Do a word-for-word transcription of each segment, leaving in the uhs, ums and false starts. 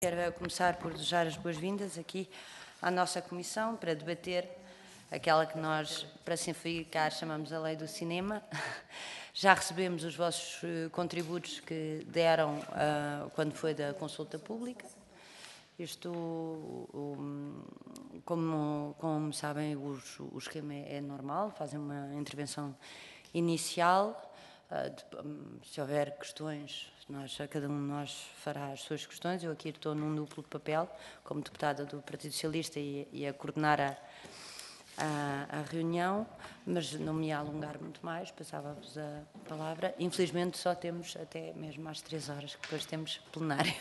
Quero começar por desejar as boas-vindas aqui à nossa comissão para debater aquela que nós, para simplificar, chamamos a Lei do Cinema. Já recebemos os vossos contributos que deram uh, quando foi da consulta pública. Isto, um, como, como sabem, o, o esquema é normal, fazem uma intervenção inicial. Uh, de, um, se houver questões, nós, cada um de nós fará as suas questões. Eu aqui estou num duplo papel, como deputada do Partido Socialista e, e a coordenar a, a, a reunião, mas não me ia alongar muito mais, passava-vos a palavra. Infelizmente só temos até mesmo às três horas, que depois temos plenário.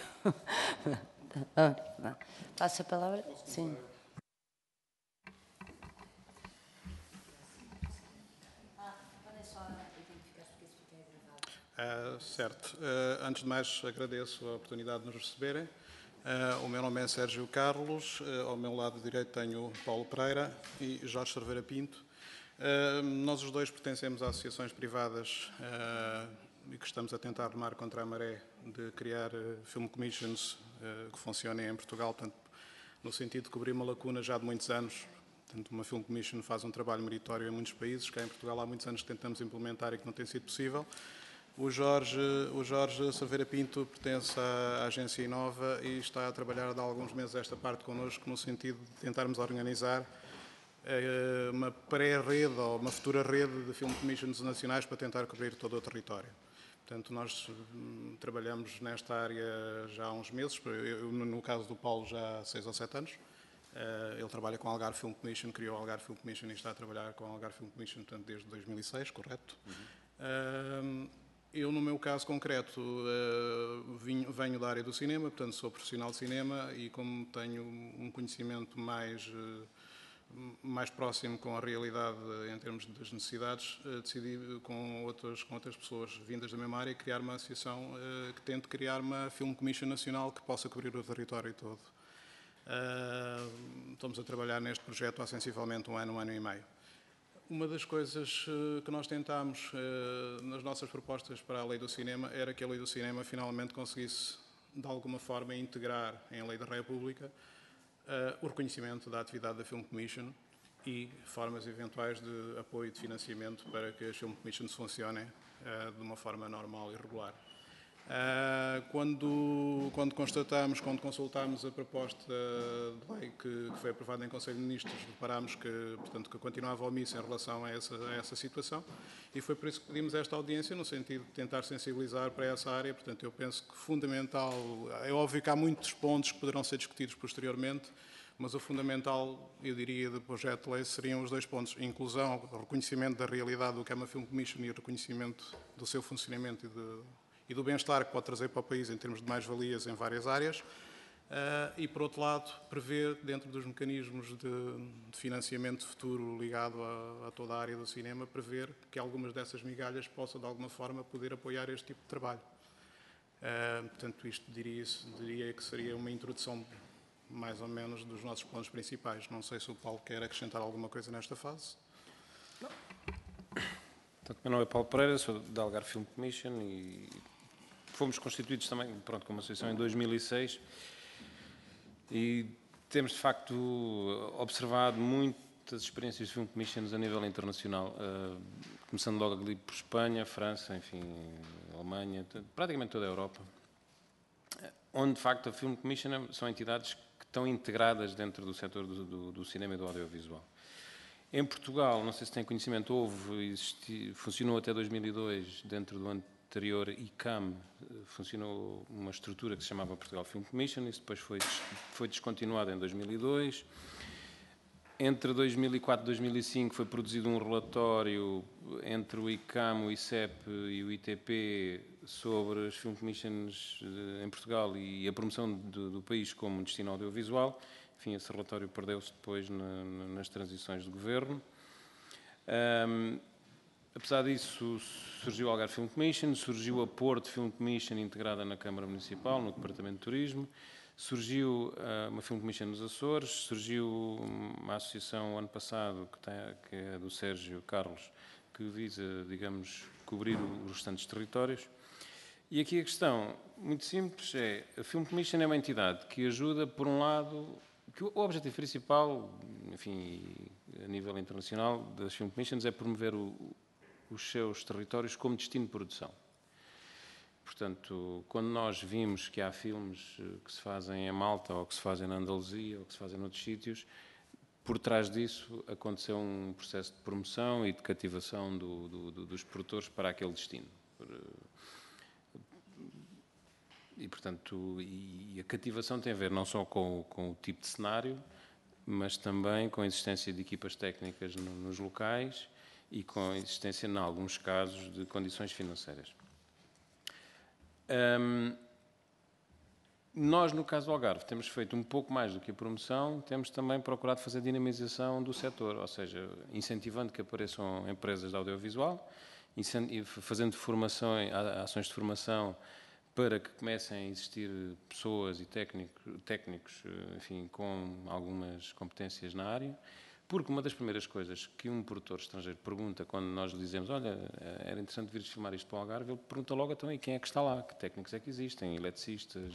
Passo a palavra? Sim. Uh, certo. Uh, antes de mais, agradeço a oportunidade de nos receberem. Uh, o meu nome é Sérgio Carlos, uh, ao meu lado direito tenho Paulo Pereira e Jorge Cerveira Pinto. Uh, nós os dois pertencemos a associações privadas uh, e que estamos a tentar remar contra a maré de criar uh, film commissions uh, que funcionem em Portugal, portanto, no sentido de cobrir uma lacuna já de muitos anos. Portanto, uma film commission faz um trabalho meritório em muitos países, cá em Portugal há muitos anos que tentamos implementar e que não tem sido possível. O Jorge, o Jorge Cerveira Pinto pertence à agência Inova e está a trabalhar há alguns meses esta parte connosco no sentido de tentarmos organizar uma pré-rede ou uma futura rede de film commissions nacionais para tentar cobrir todo o território. Portanto, nós trabalhamos nesta área já há uns meses, eu, no caso do Paulo já há seis ou sete anos. Ele trabalha com a Algarve Film Commission, criou a Algarve Film Commission e está a trabalhar com a Algarve Film Commission portanto, desde dois mil e seis, correto? Uhum. Eu, no meu caso concreto, venho da área do cinema, portanto sou profissional de cinema e como tenho um conhecimento mais, mais próximo com a realidade em termos das necessidades, decidi com outras, com outras pessoas vindas da mesma área criar uma associação que tente criar uma Film Commission nacional que possa cobrir o território todo. Estamos a trabalhar neste projeto há sensivelmente um ano, um ano e meio. Uma das coisas que nós tentámos nas nossas propostas para a Lei do Cinema era que a Lei do Cinema finalmente conseguisse, de alguma forma, integrar em Lei da República o reconhecimento da atividade da Film Commission e formas eventuais de apoio e de financiamento para que as Film Commissions funcionem de uma forma normal e regular. Quando, quando constatamos, quando consultámos a proposta de lei que, que foi aprovada em Conselho de Ministros, reparámos que, portanto, que continuava omissa em relação a essa, a essa situação e foi por isso que pedimos esta audiência, no sentido de tentar sensibilizar para essa área. Portanto, eu penso que fundamental, é óbvio que há muitos pontos que poderão ser discutidos posteriormente, mas o fundamental, eu diria, do projeto de lei seriam os dois pontos: inclusão, reconhecimento da realidade do que é uma Film Commission e o reconhecimento do seu funcionamento e de e do bem-estar que pode trazer para o país em termos de mais-valias em várias áreas, uh, e, por outro lado, prever, dentro dos mecanismos de, de financiamento futuro ligado a, a toda a área do cinema, prever que algumas dessas migalhas possam, de alguma forma, poder apoiar este tipo de trabalho. Uh, portanto, isto diria, diria que seria uma introdução, mais ou menos, dos nossos pontos principais. Não sei se o Paulo quer acrescentar alguma coisa nesta fase. Não. Portanto, meu nome é Paulo Pereira, sou da Algarve Film Commission e fomos constituídos também, pronto, como associação em dois mil e seis e temos de facto observado muitas experiências de film commissions a nível internacional, uh, começando logo ali por Espanha, França, enfim, Alemanha, praticamente toda a Europa, onde de facto a film commission são entidades que estão integradas dentro do setor do, do, do cinema e do audiovisual. Em Portugal, não sei se têm conhecimento, houve, existi, funcionou até dois mil e dois dentro do anterior I C A M, funcionou uma estrutura que se chamava Portugal Film Commission, isso depois foi, foi descontinuado em dois mil e dois. Entre dois mil e quatro e dois mil e cinco foi produzido um relatório entre o I C A M, o I C E P e o I T P sobre as Film Commissions em Portugal e a promoção do, do país como destino audiovisual. Enfim, esse relatório perdeu-se depois na, nas transições de governo. Um, apesar disso, surgiu a Algarve Film Commission, surgiu a Porto Film Commission integrada na Câmara Municipal, no Departamento de Turismo, surgiu uh, uma Film Commission nos Açores, surgiu uma associação ano passado, que, tem, que é do Sérgio Carlos, que visa, digamos, cobrir os restantes territórios. E aqui a questão, muito simples, é a Film Commission é uma entidade que ajuda, por um lado, que o objetivo principal, enfim, a nível internacional das Film Commissions é promover o, os seus territórios como destino de produção. Portanto, quando nós vimos que há filmes que se fazem em Malta, ou que se fazem na Andaluzia, ou que se fazem noutros sítios, por trás disso aconteceu um processo de promoção e de cativação do, do, do, dos produtores para aquele destino. E, portanto, e a cativação tem a ver não só com, com o tipo de cenário, mas também com a existência de equipas técnicas no, nos locais e com a existência, em alguns casos, de condições financeiras. Um, nós, no caso do Algarve, temos feito um pouco mais do que a promoção, temos também procurado fazer dinamização do setor, ou seja, incentivando que apareçam empresas de audiovisual, fazendo formação, ações de formação para que comecem a existir pessoas e técnicos, técnicos, enfim, com algumas competências na área, porque uma das primeiras coisas que um produtor estrangeiro pergunta quando nós lhe dizemos, olha, era interessante vir filmar isto para o Algarve, ele pergunta logo também quem é que está lá, que técnicos é que existem, eletricistas,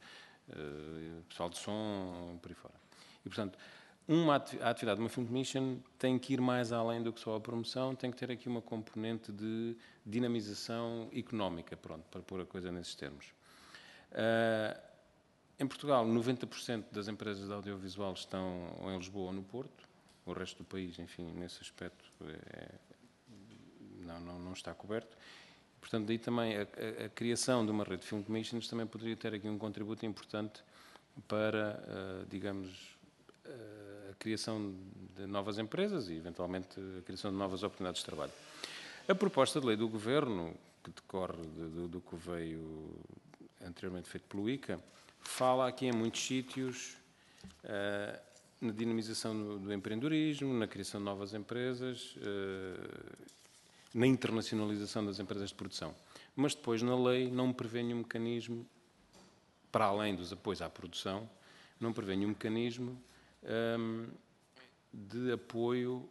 pessoal de som, por aí fora. E, portanto, uma a atividade de uma Film Commission tem que ir mais além do que só a promoção, tem que ter aqui uma componente de dinamização económica, pronto, para pôr a coisa nesses termos. Uh, em Portugal, noventa por cento das empresas de audiovisual estão ou em Lisboa ou no Porto, o resto do país, enfim, nesse aspecto é, não, não, não está coberto. Portanto, daí também a, a, a criação de uma rede de Film Commissions também poderia ter aqui um contributo importante para, uh, digamos, uh, a criação de novas empresas e, eventualmente, a criação de novas oportunidades de trabalho. A proposta de lei do Governo, que decorre de, de, do que veio anteriormente feito pelo I C A, fala aqui em muitos sítios uh, na dinamização do, do empreendedorismo, na criação de novas empresas, uh, na internacionalização das empresas de produção. Mas depois, na lei, não prevê nenhum mecanismo, para além dos apoios à produção, não prevê nenhum mecanismo um, de apoio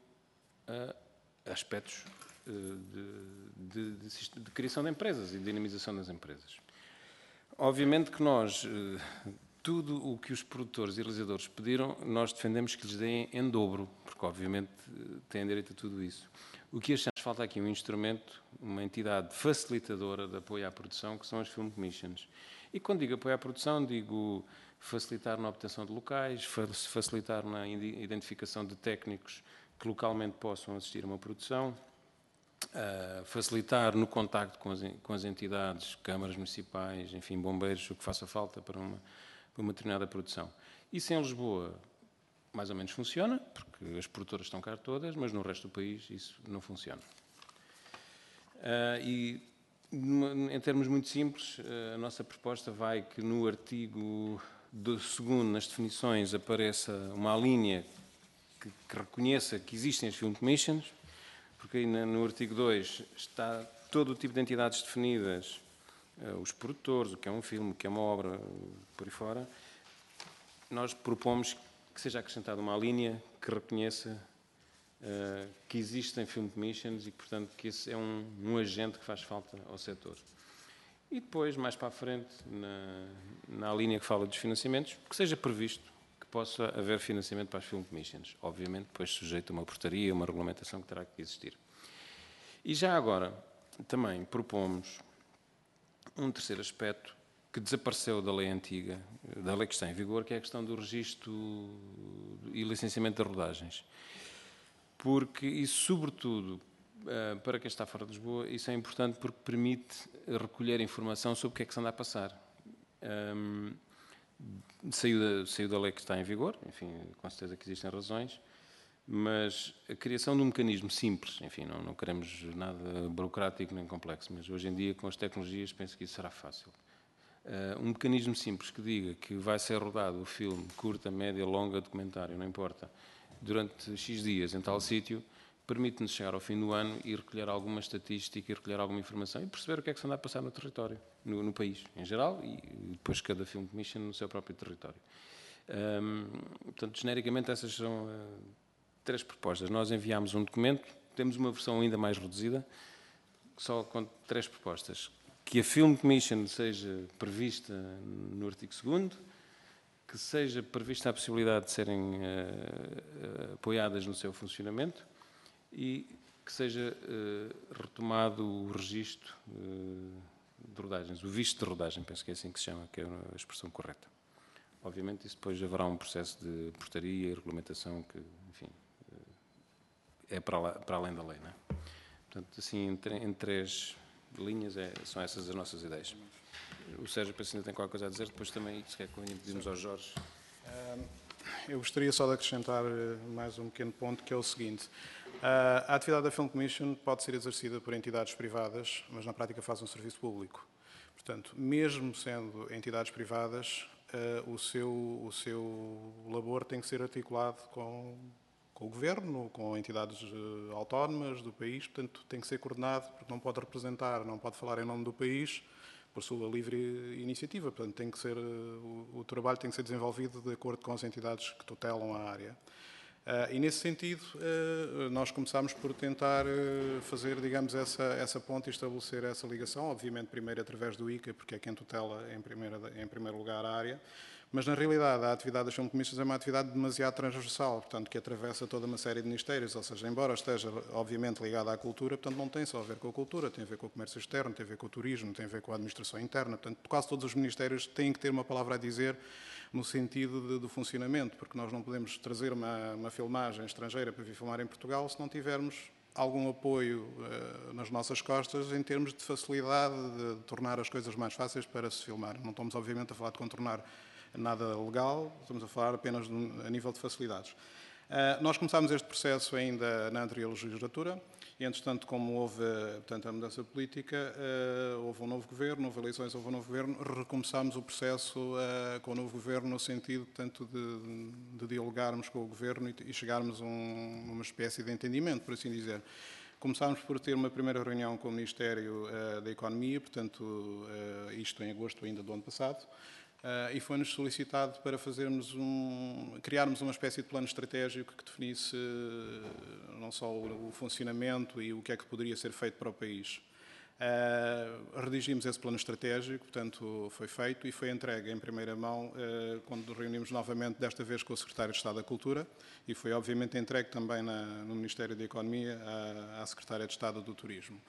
a aspectos De, de, de, de criação de empresas e de dinamização das empresas. Obviamente que nós, tudo o que os produtores e realizadores pediram, nós defendemos que lhes deem em dobro, porque obviamente têm direito a tudo isso. O que achamos falta aqui um instrumento, uma entidade facilitadora de apoio à produção, que são as Film Commissions. E quando digo apoio à produção, digo facilitar na obtenção de locais, facilitar na identificação de técnicos que localmente possam assistir a uma produção, Uh, facilitar no contacto com as, com as entidades, câmaras municipais, enfim, bombeiros, o que faça falta para uma, para uma determinada produção. Isso em Lisboa mais ou menos funciona, porque as produtoras estão cá todas, mas no resto do país isso não funciona. Uh, e, em termos muito simples, a nossa proposta vai que no artigo do segundo, nas definições, apareça uma linha que, que reconheça que existem as Film Commissions, porque aí no artigo dois está todo o tipo de entidades definidas, os produtores, o que é um filme, o que é uma obra, por aí fora. Nós propomos que seja acrescentada uma linha que reconheça uh, que existem Film Commissions e, portanto, que esse é um, um agente que faz falta ao setor. E depois, mais para a frente, na, na linha que fala dos financiamentos, que seja previsto possa haver financiamento para as Film Commissions. Obviamente, depois sujeito a uma portaria, uma regulamentação que terá que existir. E já agora, também propomos um terceiro aspecto que desapareceu da lei antiga, da lei que está em vigor, que é a questão do registro e licenciamento de rodagens. Porque isso, sobretudo, para quem está fora de Lisboa, isso é importante porque permite recolher informação sobre o que é que se anda a passar. Um, Saiu da, saiu da lei que está em vigor, enfim, com certeza que existem razões, mas a criação de um mecanismo simples, enfim, não, não queremos nada burocrático nem complexo, mas hoje em dia, com as tecnologias, penso que isso será fácil. Uh, um mecanismo simples que diga que vai ser rodado o filme, curta, média, longa, documentário, não importa, durante X dias em tal sítio, permite-nos chegar ao fim do ano e recolher alguma estatística e recolher alguma informação e perceber o que é que se anda a passar no território, no, no país em geral e depois cada Film Commission no seu próprio território. Um, portanto, genericamente essas são uh, três propostas. Nós enviámos um documento, temos uma versão ainda mais reduzida, só com três propostas, que a Film Commission seja prevista no artigo segundo, que seja prevista a possibilidade de serem uh, apoiadas no seu funcionamento e que seja uh, retomado o registro uh, de rodagens, o visto de rodagem, penso que é assim que se chama, que é a expressão correta. Obviamente, isso depois haverá um processo de portaria e regulamentação que, enfim, é para, lá, para além da lei, não é? Portanto, assim, em, em três linhas, é, são essas as nossas ideias. O Sérgio, penso que ainda tem qualquer coisa a dizer, depois também, se quer que pedimos ao Jorge. Eu gostaria só de acrescentar mais um pequeno ponto, que é o seguinte. A atividade da Film Commission pode ser exercida por entidades privadas, mas na prática faz um serviço público. Portanto, mesmo sendo entidades privadas, o seu, o seu labor tem que ser articulado com, com o Governo, com entidades autónomas do país, portanto, tem que ser coordenado, porque não pode representar, não pode falar em nome do país, por sua livre iniciativa. Portanto, tem que ser, o, o trabalho tem que ser desenvolvido de acordo com as entidades que tutelam a área. Uh, e, nesse sentido, uh, nós começámos por tentar uh, fazer, digamos, essa, essa ponte e estabelecer essa ligação, obviamente primeiro através do I C A, porque é quem tutela em, primeira, em primeiro lugar a área, mas, na realidade, a atividade das Film Commissions é uma atividade demasiado transversal, portanto, que atravessa toda uma série de ministérios, ou seja, embora esteja, obviamente, ligada à cultura, portanto, não tem só a ver com a cultura, tem a ver com o comércio externo, tem a ver com o turismo, tem a ver com a administração interna, portanto, quase todos os ministérios têm que ter uma palavra a dizer no sentido de, do funcionamento, porque nós não podemos trazer uma, uma filmagem estrangeira para vir filmar em Portugal se não tivermos algum apoio uh, nas nossas costas em termos de facilidade de, de tornar as coisas mais fáceis para se filmar. Não estamos, obviamente, a falar de contornar nada legal, estamos a falar apenas de, a nível de facilidades. Uh, nós começámos este processo ainda na anterior legislatura, e, entretanto, como houve, portanto, a mudança política, uh, houve um novo governo, houve eleições, houve um novo governo, recomeçámos o processo uh, com o novo governo no sentido, portanto, de, de dialogarmos com o governo e, e chegarmos a um, uma espécie de entendimento, por assim dizer. Começámos por ter uma primeira reunião com o Ministério uh, da Economia, portanto, uh, isto em agosto ainda do ano passado, Uh, e foi-nos solicitado para fazermos um, criarmos uma espécie de plano estratégico que definisse uh, não só o, o funcionamento e o que é que poderia ser feito para o país. Uh, redigimos esse plano estratégico, portanto, foi feito e foi entregue em primeira mão uh, quando reunimos novamente, desta vez com o Secretário de Estado da Cultura, e foi obviamente entregue também na, no Ministério da Economia à, à Secretária de Estado do Turismo.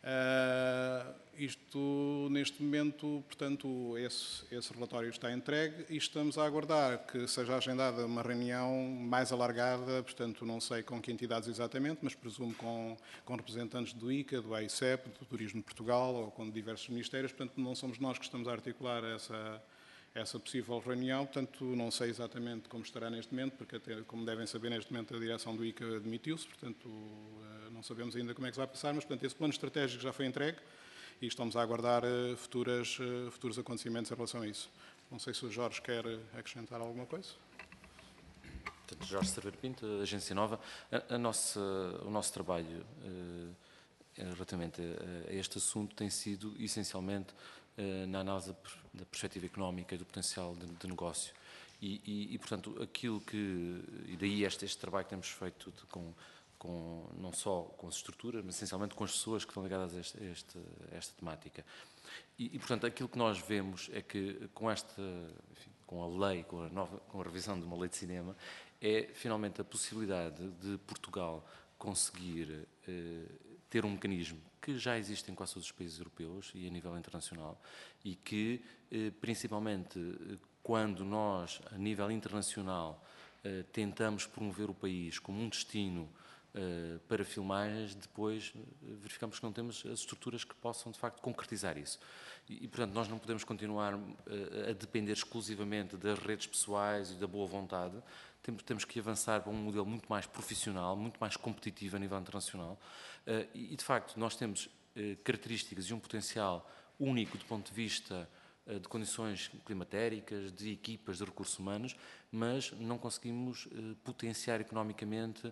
Uh, isto, neste momento, portanto, esse, esse relatório está entregue e estamos a aguardar que seja agendada uma reunião mais alargada, portanto, não sei com que entidades exatamente, mas presumo com, com representantes do I C A, do A I C E P, do Turismo de Portugal ou com diversos ministérios, portanto, não somos nós que estamos a articular essa, essa possível reunião, portanto, não sei exatamente como estará neste momento, porque, até, como devem saber, neste momento a direção do I C A demitiu-se, portanto, não sabemos ainda como é que vai passar, mas, portanto, esse plano estratégico já foi entregue e estamos a aguardar uh, futuras, uh, futuros acontecimentos em relação a isso. Não sei se o Jorge quer acrescentar alguma coisa. Portanto, Jorge Cerveira Pinto, Agência Nova. A, a nossa, o nosso trabalho uh, relativamente a, a este assunto tem sido, essencialmente, uh, na análise da perspectiva económica e do potencial de, de negócio. E, e, e, portanto, aquilo que... E daí este, este trabalho que temos feito de, com... Com, não só com as estruturas, mas essencialmente com as pessoas que estão ligadas a, este, a, este, a esta temática. E, e, portanto, aquilo que nós vemos é que com esta, enfim, com a lei, com a, nova, com a revisão de uma lei de cinema, é finalmente a possibilidade de Portugal conseguir eh, ter um mecanismo que já existe em quase todos os países europeus e a nível internacional e que, eh, principalmente, quando nós, a nível internacional, eh, tentamos promover o país como um destino Uh, para filmagens, depois uh, verificamos que não temos as estruturas que possam, de facto, concretizar isso. E, e portanto, nós não podemos continuar uh, a depender exclusivamente das redes pessoais e da boa vontade. Temos, temos que avançar para um modelo muito mais profissional, muito mais competitivo a nível internacional. Uh, e, de facto, nós temos uh, características e um potencial único do ponto de vista uh, de condições climatéricas, de equipas, de recursos humanos, mas não conseguimos uh, potenciar economicamente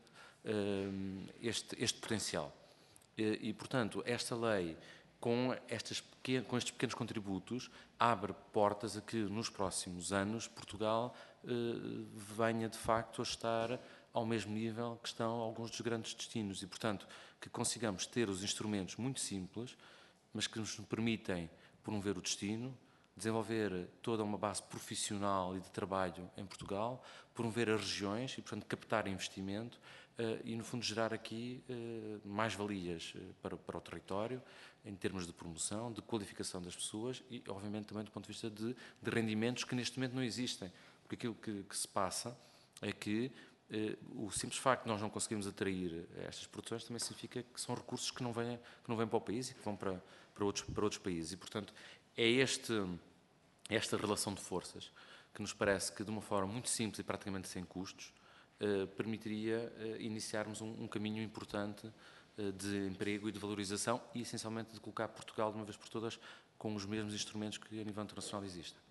Este, este potencial. E, e, portanto, esta lei, com, estas pequen, com estes pequenos contributos, abre portas a que, nos próximos anos, Portugal eh, venha, de facto, a estar ao mesmo nível que estão alguns dos grandes destinos. E, portanto, que consigamos ter os instrumentos muito simples, mas que nos permitem promover o destino, desenvolver toda uma base profissional e de trabalho em Portugal, promover as regiões e, portanto, captar investimento uh, e, no fundo, gerar aqui uh, mais-valias uh, para, para o território, em termos de promoção, de qualificação das pessoas e, obviamente, também do ponto de vista de, de rendimentos que neste momento não existem. Porque aquilo que, que se passa é que uh, o simples facto de nós não conseguirmos atrair estas produções também significa que são recursos que não vêm, que não vêm para o país e que vão para, para, outros, para outros países. E, portanto, é este... esta relação de forças, que nos parece que, de uma forma muito simples e praticamente sem custos, eh, permitiria eh, iniciarmos um, um caminho importante eh, de emprego e de valorização e, essencialmente, de colocar Portugal, de uma vez por todas, com os mesmos instrumentos que a nível internacional existem.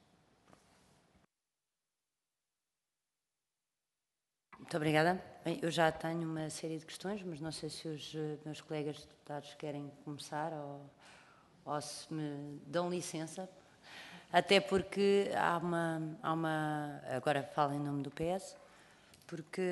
Muito obrigada. Bem, eu já tenho uma série de questões, mas não sei se os uh, meus colegas deputados querem começar ou, ou se me dão licença. Até porque há uma, há uma... Agora falo em nome do P S, porque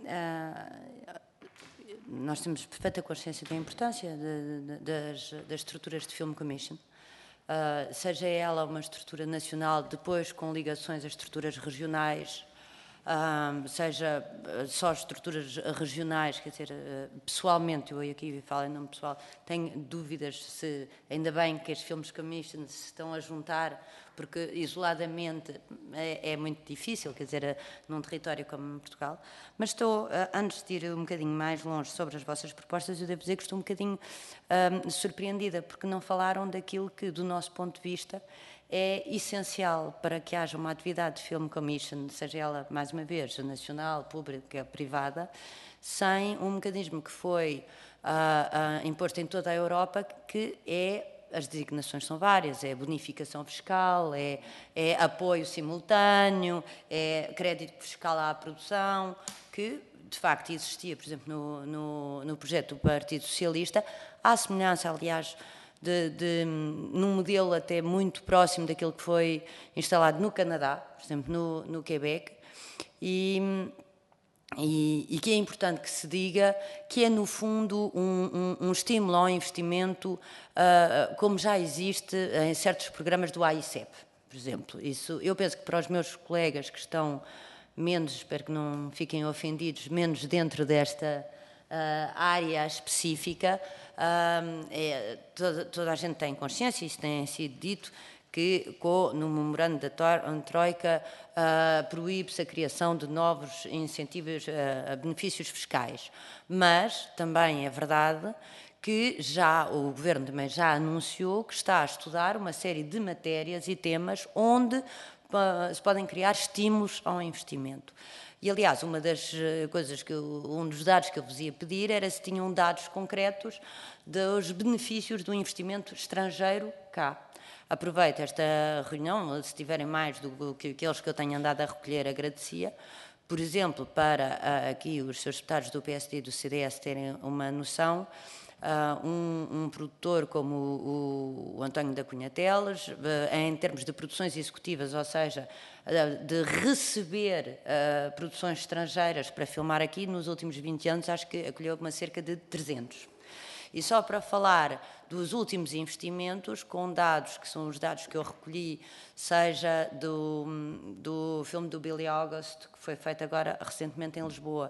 uh, nós temos perfeita consciência da importância de, de, das, das estruturas de Film Commission, uh, seja ela uma estrutura nacional, depois com ligações a estruturas regionais, uh, seja só estruturas regionais, quer dizer, uh, pessoalmente, eu aqui falo em nome pessoal, tenho dúvidas se, ainda bem que as Films Commission se estão a juntar, porque isoladamente é, é muito difícil, quer dizer, num território como Portugal. Mas estou, antes de ir um bocadinho mais longe sobre as vossas propostas, eu devo dizer que estou um bocadinho um, surpreendida, porque não falaram daquilo que, do nosso ponto de vista, é essencial para que haja uma atividade de Film Commission, seja ela, mais uma vez, nacional, pública, privada, sem um mecanismo que foi uh, uh, imposto em toda a Europa, que é... As designações são várias, é bonificação fiscal, é, é apoio simultâneo, é crédito fiscal à produção, que de facto existia, por exemplo, no, no, no projeto do Partido Socialista, à semelhança, aliás, de, de, num modelo até muito próximo daquilo que foi instalado no Canadá, por exemplo, no, no Quebec, e... E, e que é importante que se diga que é, no fundo, um, um, um estímulo ao investimento, uh, como já existe em certos programas do A I C E P, por exemplo. Isso, eu penso que para os meus colegas que estão menos, espero que não fiquem ofendidos, menos dentro desta uh, área específica, uh, é, toda, toda a gente tem consciência, isso tem sido dito, que no memorando da Troika uh, proíbe-se a criação de novos incentivos uh, a benefícios fiscais. Mas também é verdade que já o Governo também já anunciou que está a estudar uma série de matérias e temas onde uh, se podem criar estímulos ao investimento. E, aliás, uma das coisas que eu, um dos dados que eu vos ia pedir era se tinham dados concretos dos benefícios do investimento estrangeiro cá. Aproveito esta reunião, se tiverem mais do que aqueles que eu tenho andado a recolher, agradecia. Por exemplo, para uh, aqui os seus deputados do P S D e do C D S terem uma noção, uh, um, um produtor como o, o António da Cunha Teles, uh, em termos de produções executivas, ou seja, uh, de receber uh, produções estrangeiras para filmar aqui, nos últimos vinte anos, acho que acolheu uma cerca de trezentos. E só para falar dos últimos investimentos, com dados que são os dados que eu recolhi, seja do, do filme do Billy August, que foi feito agora recentemente em Lisboa,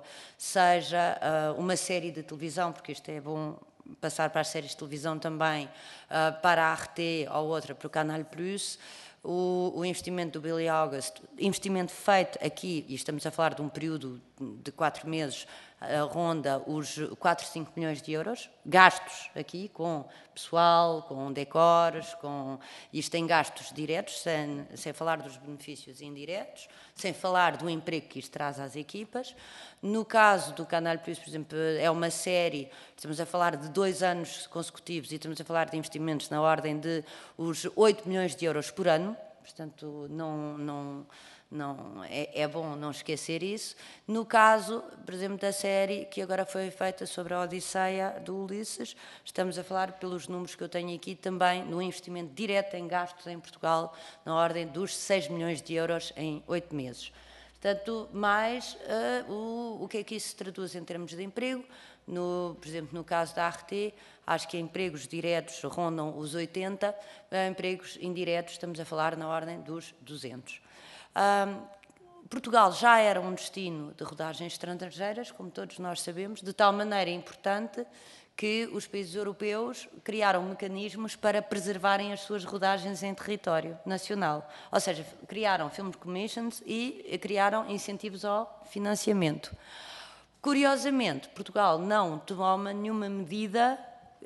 seja uh, uma série de televisão, porque isto é bom passar para as séries de televisão também, uh, para a R T ou outra para o Canal Plus, o, o investimento do Billy August, investimento feito aqui, e estamos a falar de um período de quatro meses, ronda os quatro, cinco milhões de euros, gastos aqui com pessoal, com decores, com... isto tem gastos diretos, sem, sem falar dos benefícios indiretos, sem falar do emprego que isto traz às equipas. No caso do Canal Plus, por exemplo, é uma série, estamos a falar de dois anos consecutivos e estamos a falar de investimentos na ordem de os oito milhões de euros por ano, portanto, não... não Não, é, é bom não esquecer isso. No caso, por exemplo, da série que agora foi feita sobre a Odisseia do Ulisses, estamos a falar, pelos números que eu tenho aqui, também no investimento direto em gastos em Portugal, na ordem dos seis milhões de euros em oito meses. Portanto, mais uh, o, o que é que isso se traduz em termos de emprego? No, por exemplo, no caso da A R T, acho que empregos diretos rondam os oitenta, empregos indiretos estamos a falar na ordem dos duzentos. Um, Portugal já era um destino de rodagens estrangeiras, como todos nós sabemos, de tal maneira importante que os países europeus criaram mecanismos para preservarem as suas rodagens em território nacional. Ou seja, criaram film commissions e criaram incentivos ao financiamento. Curiosamente, Portugal não toma nenhuma medida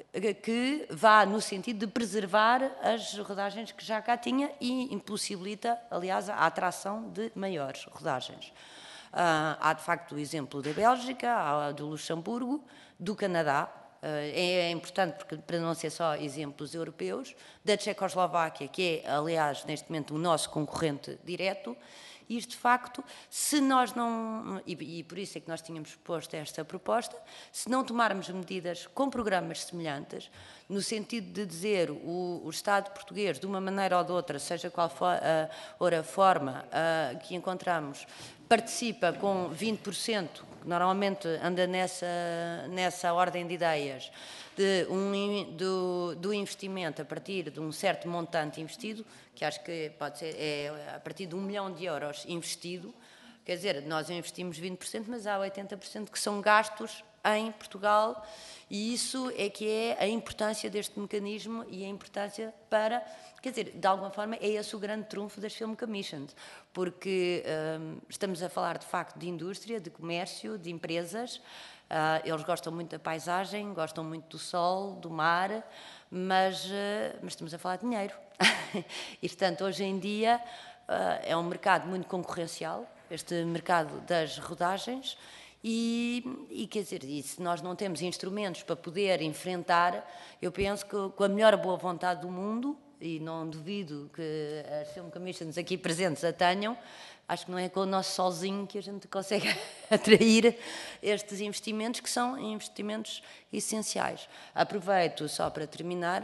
que vá no sentido de preservar as rodagens que já cá tinha e impossibilita, aliás, a atração de maiores rodagens. Há, de facto, o exemplo da Bélgica, há do Luxemburgo, do Canadá. É importante, porque, para não ser só exemplos europeus, da Tchecoslováquia, que é, aliás, neste momento o nosso concorrente direto. Isto, de facto, se nós não, e, e por isso é que nós tínhamos posto esta proposta, se não tomarmos medidas com programas semelhantes, no sentido de dizer o, o Estado português, de uma maneira ou de outra, seja qual for a, or a forma a, que encontramos, participa com vinte por cento, que normalmente anda nessa, nessa ordem de ideias, de um, do, do investimento a partir de um certo montante investido, que acho que pode ser é, a partir de um milhão de euros investido, quer dizer, nós investimos vinte por cento, mas há oitenta por cento que são gastos em Portugal, e isso é que é a importância deste mecanismo e a importância para, quer dizer, de alguma forma é esse o grande trunfo das Film Commissions, porque hum, estamos a falar de facto de indústria, de comércio, de empresas. Uh, eles gostam muito da paisagem, gostam muito do sol, do mar, mas, uh, mas estamos a falar de dinheiro. E, portanto, hoje em dia uh, é um mercado muito concorrencial, este mercado das rodagens, e, e quer dizer, e se nós não temos instrumentos para poder enfrentar, eu penso que com a melhor boa vontade do mundo, e não duvido que as Film Commissions aqui presentes a tenham, acho que não é com o nosso solzinho que a gente consegue atrair estes investimentos, que são investimentos essenciais. Aproveito só para terminar,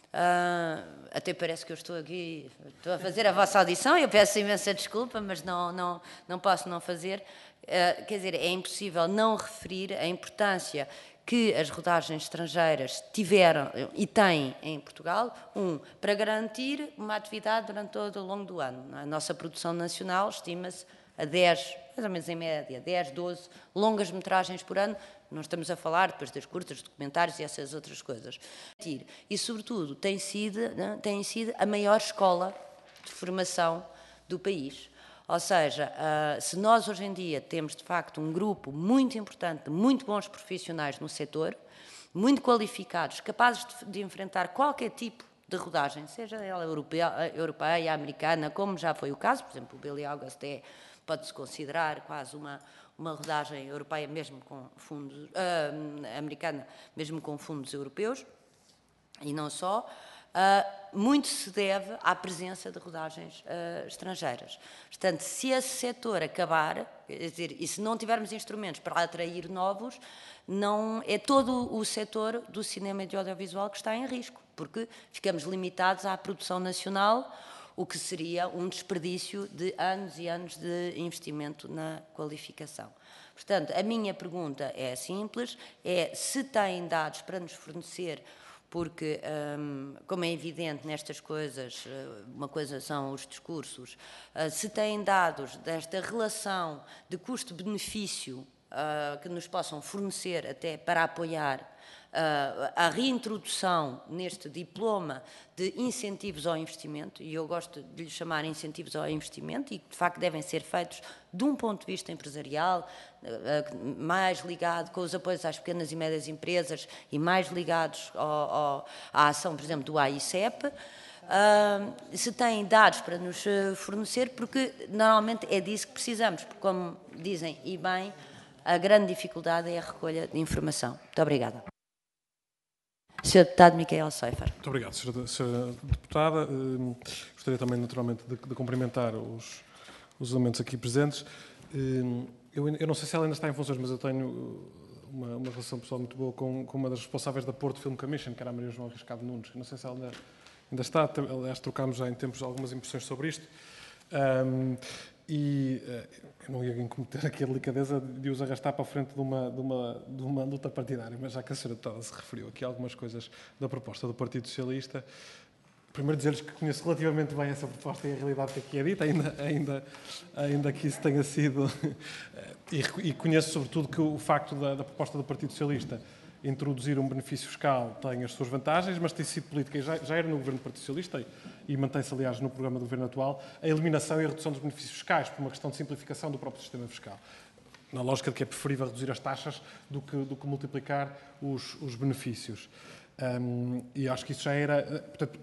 uh, até parece que eu estou aqui, estou a fazer a vossa audição, eu peço imensa desculpa, mas não, não, não posso não fazer. Uh, quer dizer, é impossível não referir a importância que as rodagens estrangeiras tiveram e têm em Portugal, um, para garantir uma atividade durante todo o longo do ano. A nossa produção nacional estima-se a dez, mais ou menos em média, dez, doze longas metragens por ano. Não estamos a falar depois das curtas, documentários e essas outras coisas. E, sobretudo, tem sido, tem sido a maior escola de formação do país. Ou seja, uh, se nós hoje em dia temos de facto um grupo muito importante de muito bons profissionais no setor, muito qualificados, capazes de, de enfrentar qualquer tipo de rodagem, seja ela europeia, europeia, americana, como já foi o caso, por exemplo, o Billy August é, pode-se considerar quase uma, uma rodagem europeia, mesmo com fundos, uh, americana, mesmo com fundos europeus, e não só. Uh, muito se deve à presença de rodagens uh, estrangeiras. Portanto, se esse setor acabar, quer dizer, e se não tivermos instrumentos para atrair novos, não é todo o setor do cinema e do audiovisual que está em risco, porque ficamos limitados à produção nacional, o que seria um desperdício de anos e anos de investimento na qualificação. Portanto, a minha pergunta é simples, é se têm dados para nos fornecer, porque, hum, como é evidente nestas coisas, uma coisa são os discursos, uh, se têm dados desta relação de custo-benefício uh, que nos possam fornecer até para apoiar uh, a reintrodução neste diploma de incentivos ao investimento, e eu gosto de lhe chamar incentivos ao investimento, e que de facto devem ser feitos de um ponto de vista empresarial, mais ligado com os apoios às pequenas e médias empresas e mais ligados ao, ao, à ação, por exemplo, do A I C E P, uh, se têm dados para nos fornecer, porque normalmente é disso que precisamos, porque, como dizem e bem, a grande dificuldade é a recolha de informação. Muito obrigada. senhor Deputado Micael Seifer. Muito obrigado, senhora Deputada. Uh, gostaria também, naturalmente, de, de cumprimentar os, os elementos aqui presentes. Uh, Eu, eu não sei se ela ainda está em funções, mas eu tenho uma, uma relação pessoal muito boa com, com uma das responsáveis da Porto Film Commission, que era a Maria João Arriscado Nunes. Não sei se ela ainda, ainda está, aliás, trocámos já em tempos algumas impressões sobre isto. Um, e eu não ia cometer aqui a delicadeza de os arrastar para a frente de uma, de uma, de uma luta partidária, mas já que a senhora Deputada se referiu aqui a algumas coisas da proposta do Partido Socialista, primeiro dizer-lhes que conheço relativamente bem essa proposta e a realidade que aqui é dita, ainda, ainda, ainda que isso tenha sido... E, e conheço sobretudo que o facto da, da proposta do Partido Socialista introduzir um benefício fiscal tem as suas vantagens, mas tem sido política, e já, já era no governo do Partido Socialista, e, e mantém-se, aliás, no programa do governo atual, a eliminação e a redução dos benefícios fiscais, por uma questão de simplificação do próprio sistema fiscal. Na lógica de que é preferível reduzir as taxas do que, do que multiplicar os, os benefícios. Um, e acho que isso já era... Portanto,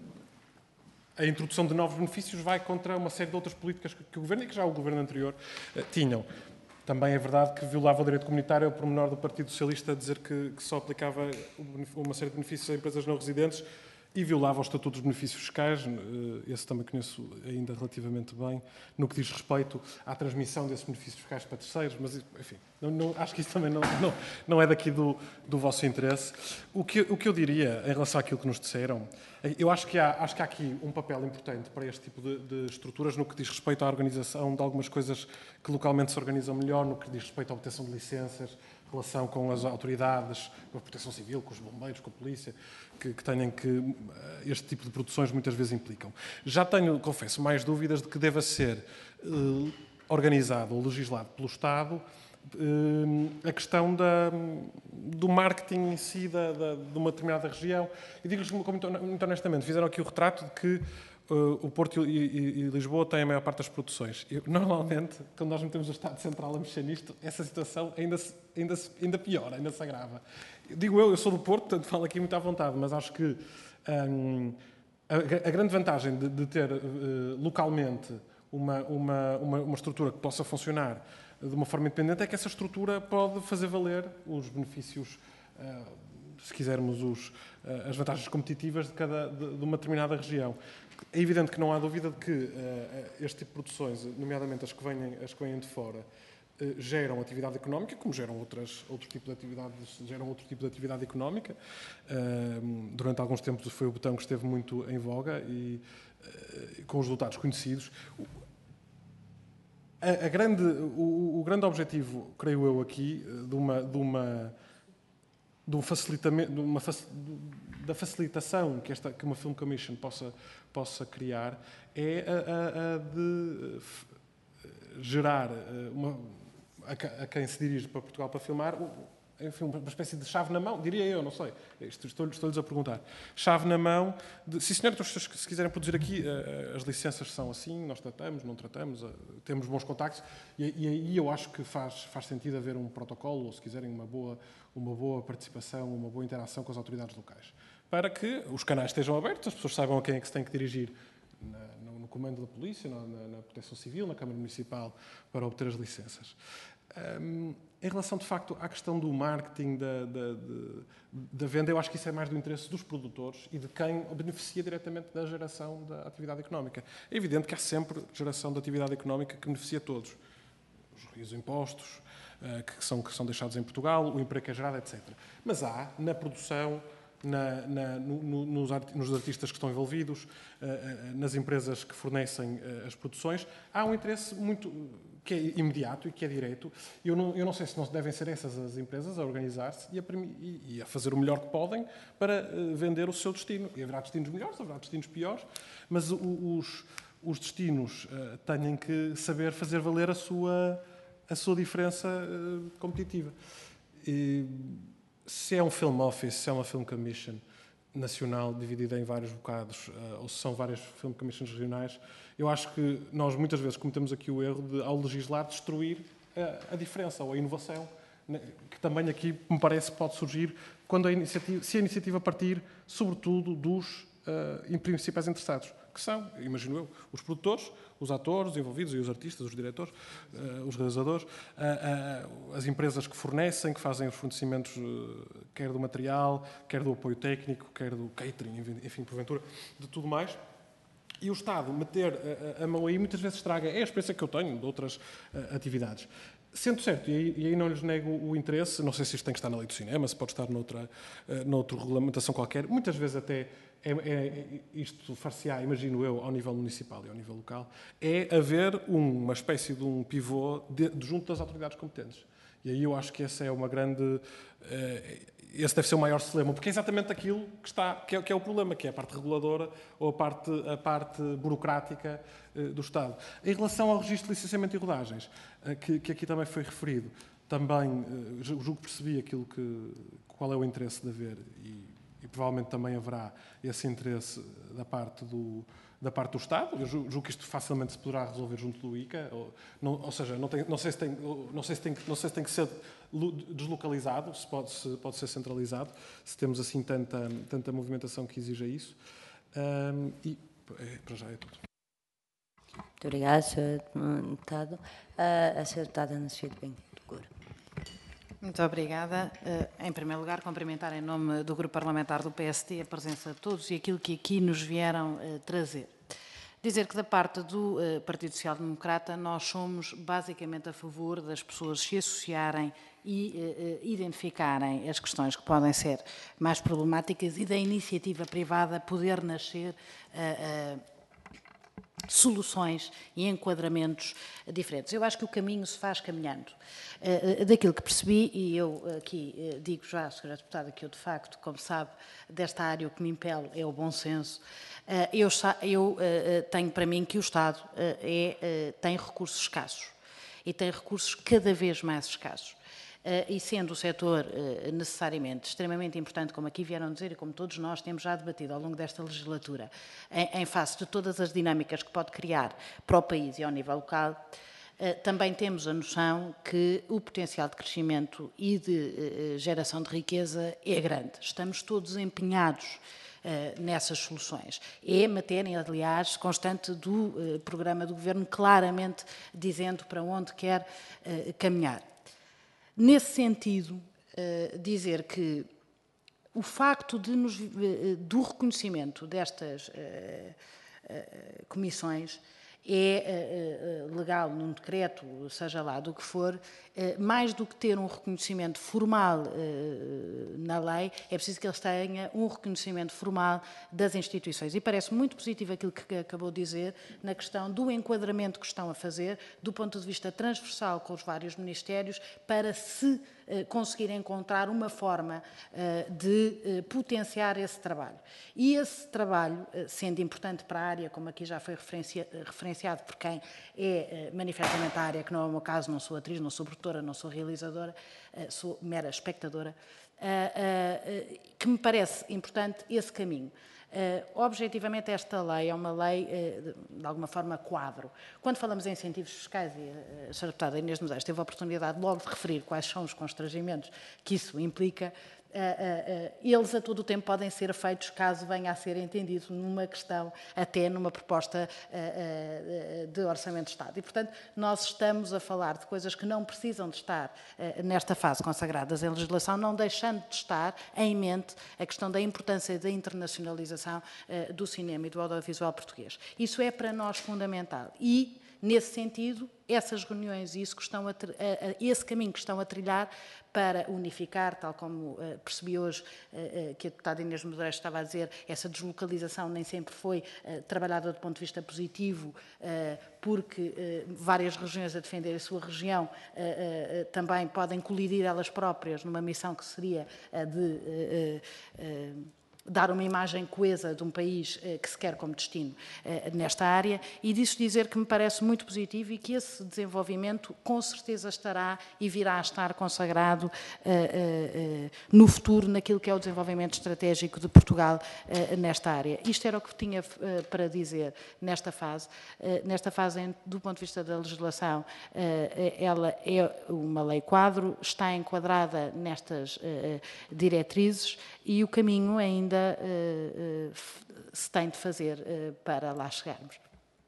a introdução de novos benefícios vai contra uma série de outras políticas que, que o governo e que já o governo anterior uh, tinham. Também é verdade que violava o direito comunitário, é o pormenor do Partido Socialista a dizer que, que só aplicava uma série de benefícios a empresas não residentes e violava o Estatuto dos Benefícios Fiscais, esse também conheço ainda relativamente bem, no que diz respeito à transmissão desses benefícios fiscais para terceiros, mas, enfim, não, não, acho que isso também não, não, não é daqui do, do vosso interesse. O que, o que eu diria em relação àquilo que nos disseram, eu acho que há, acho que há aqui um papel importante para este tipo de, de estruturas no que diz respeito à organização de algumas coisas que localmente se organizam melhor, no que diz respeito à obtenção de licenças, relação com as autoridades, com a proteção civil, com os bombeiros, com a polícia, que, que tenham que este tipo de produções muitas vezes implicam. Já tenho, confesso, mais dúvidas de que deva ser eh, organizado ou legislado pelo Estado eh, a questão da, do marketing em si da, da, de uma determinada região. E digo-lhes muito honestamente, fizeram aqui o retrato de que Uh, o Porto e, e, e Lisboa têm a maior parte das produções. Eu, normalmente, quando nós metemos o Estado Central a mexer nisto, essa situação ainda, se, ainda, se, ainda piora, ainda se agrava. Digo eu, eu sou do Porto, portanto falo aqui muito à vontade, mas acho que um, a, a grande vantagem de, de ter uh, localmente uma, uma, uma, uma estrutura que possa funcionar de uma forma independente é que essa estrutura pode fazer valer os benefícios, uh, se quisermos, os, uh, as vantagens competitivas de, cada, de, de uma determinada região. É evidente que não há dúvida de que uh, este tipo de produções, nomeadamente as que vêm, as que vêm de fora, uh, geram atividade económica, como geram outras, outro tipo de atividades, geram outro tipo de atividade económica. Uh, durante alguns tempos foi o botão que esteve muito em voga e uh, com os resultados conhecidos. A, a grande, o, o grande objetivo, creio eu aqui, de uma, de uma, de um facilitamento, de uma, da facilitação que, esta, que uma Film Commission possa, possa criar é a, a, a de gerar uma, a, a quem se dirige para Portugal para filmar, enfim, uma espécie de chave na mão, diria eu, não sei, estou-lhes estou a perguntar. Chave na mão, de, sim senhor, se quiserem produzir aqui, as licenças são assim, nós tratamos, não tratamos, temos bons contactos, e aí eu acho que faz, faz sentido haver um protocolo, ou se quiserem uma boa, uma boa participação, uma boa interação com as autoridades locais, para que os canais estejam abertos, as pessoas saibam a quem é que se tem que dirigir na, no, no comando da polícia, na, na proteção civil, na Câmara Municipal, para obter as licenças. Um, em relação, de facto, à questão do marketing, da, da, de, da venda, eu acho que isso é mais do interesse dos produtores e de quem beneficia diretamente da geração da atividade económica. É evidente que há sempre geração de atividade económica que beneficia todos. Os impostos uh, que, são, que são deixados em Portugal, o emprego que é gerado, etcétera. Mas há, na produção, na, na, no, nos, art, nos artistas que estão envolvidos, uh, uh, nas empresas que fornecem uh, as produções, há um interesse muito... que é imediato e que é direto. Eu não, eu não sei se não devem ser essas as empresas a organizar-se e, e, e a fazer o melhor que podem para uh, vender o seu destino. E haverá destinos melhores, haverá destinos piores, mas o, os, os destinos uh, têm que saber fazer valer a sua, a sua diferença uh, competitiva. E, se é um film office, se é uma film commission nacional dividida em vários bocados, uh, ou se são várias film commissions regionais, eu acho que nós muitas vezes cometemos aqui o erro de, ao legislar, destruir a, a diferença ou a inovação, né, que também aqui me parece pode surgir quando a iniciativa, se a iniciativa partir, sobretudo, dos uh, principais interessados, que são, imagino eu, os produtores, os atores os envolvidos e os artistas, os diretores, uh, os realizadores, uh, uh, as empresas que fornecem, que fazem os fornecimentos, uh, quer do material, quer do apoio técnico, quer do catering, enfim, porventura, de tudo mais. E o Estado meter a, a mão aí muitas vezes estraga. É a experiência que eu tenho de outras uh, atividades. Sendo certo, e aí, e aí não lhes nego o interesse, não sei se isto tem que estar na lei do cinema, se pode estar noutra, uh, noutra regulamentação qualquer, muitas vezes até é, é, isto far-se-á, imagino eu, ao nível municipal e ao nível local, é haver uma espécie de um pivô de, de junto das autoridades competentes. E aí eu acho que essa é uma grande... Esse deve ser o maior celeuma, porque é exatamente aquilo que, está, que, é, que é o problema, que é a parte reguladora ou a parte, a parte burocrática do Estado. Em relação ao registro de licenciamento e rodagens, que, que aqui também foi referido, também julgo que percebi aquilo que, qual é o interesse de haver e, e provavelmente também haverá esse interesse da parte do, da parte do Estado. Eu julgo que isto facilmente se poderá resolver junto do I C A, ou, não, ou seja, não, tem, não, sei se tem, não, sei se tem, não sei se tem que ser deslocalizado, se pode, se pode ser centralizado, se temos assim tanta, tanta movimentação que exija isso. Um, e para já é tudo. Muito obrigada, senhor Deputado. Uh, a senhora Deputada Ana Sofia de Benco de Cura. Muito obrigada. Em primeiro lugar, cumprimentar em nome do Grupo Parlamentar do P S D a presença de todos e aquilo que aqui nos vieram trazer. Dizer que da parte do Partido Social Democrata nós somos basicamente a favor das pessoas se associarem e identificarem as questões que podem ser mais problemáticas e da iniciativa privada poder nascer soluções e enquadramentos diferentes. Eu acho que o caminho se faz caminhando. Uh, daquilo que percebi, e eu aqui uh, digo já à senhora Deputada que eu, de facto, como sabe, desta área o que me impele é o bom senso. Uh, eu eu uh, tenho para mim que o Estado uh, é, uh, tem recursos escassos e tem recursos cada vez mais escassos. Uh, e sendo o setor uh, necessariamente extremamente importante, como aqui vieram dizer e como todos nós temos já debatido ao longo desta legislatura, em, em face de todas as dinâmicas que pode criar para o país e ao nível local, uh, também temos a noção que o potencial de crescimento e de uh, geração de riqueza é grande. Estamos todos empenhados uh, nessas soluções. É matéria, aliás, constante do uh, programa do Governo, claramente dizendo para onde quer uh, caminhar. Nesse sentido, dizer que o facto de nos, do reconhecimento destas comissões é legal num decreto, seja lá do que for, mais do que ter um reconhecimento formal na lei, é preciso que eles tenham um reconhecimento formal das instituições. E parece muito positivo aquilo que acabou de dizer na questão do enquadramento que estão a fazer, do ponto de vista transversal com os vários ministérios, para se conseguir encontrar uma forma de potenciar esse trabalho. E esse trabalho, sendo importante para a área, como aqui já foi referenciado por quem é manifestamente a área, que não é o meu caso, não sou atriz, não sou produtora, não sou realizadora, sou mera espectadora, que me parece importante esse caminho. Uh, objetivamente, esta lei é uma lei, uh, de alguma forma, quadro. Quando falamos em incentivos fiscais, e uh, a senhora Deputada Inês de Medeiros teve a oportunidade logo de referir quais são os constrangimentos que isso implica, Uh, uh, uh, eles a todo o tempo podem ser feitos caso venha a ser entendido numa questão, até numa proposta uh, uh, de Orçamento de Estado. E, portanto, nós estamos a falar de coisas que não precisam de estar uh, nesta fase consagradas em legislação, não deixando de estar em mente a questão da importância da internacionalização uh, do cinema e do audiovisual português. Isso é para nós fundamental. E, nesse sentido, essas reuniões e isso que estão a, a, a, esse caminho que estão a trilhar para unificar, tal como uh, percebi hoje uh, uh, que a deputada Inês de Medeiros estava a dizer, essa deslocalização nem sempre foi uh, trabalhada do ponto de vista positivo, uh, porque uh, várias regiões a defender a sua região uh, uh, também podem colidir elas próprias numa missão que seria a de uh, uh, uh, dar uma imagem coesa de um país eh, que se quer como destino eh, nesta área, e disso dizer que me parece muito positivo e que esse desenvolvimento com certeza estará e virá a estar consagrado eh, eh, no futuro naquilo que é o desenvolvimento estratégico de Portugal eh, nesta área. Isto era o que tinha eh, para dizer nesta fase. Eh, nesta fase, do ponto de vista da legislação, eh, ela é uma lei quadro, está enquadrada nestas eh, diretrizes e o caminho ainda Uh, uh, se tem de fazer uh, para lá chegarmos.